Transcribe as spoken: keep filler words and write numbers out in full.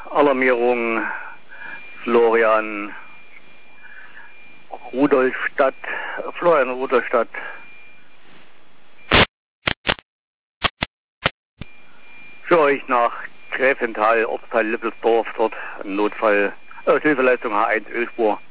Alarmierung Florian Rudolstadt, Florian Rudolstadt. Für euch nach Gräfenthal, Ortsteil Lippelsdorf, dort ein Notfall, äh, Hilfeleistung H eins Ölspur.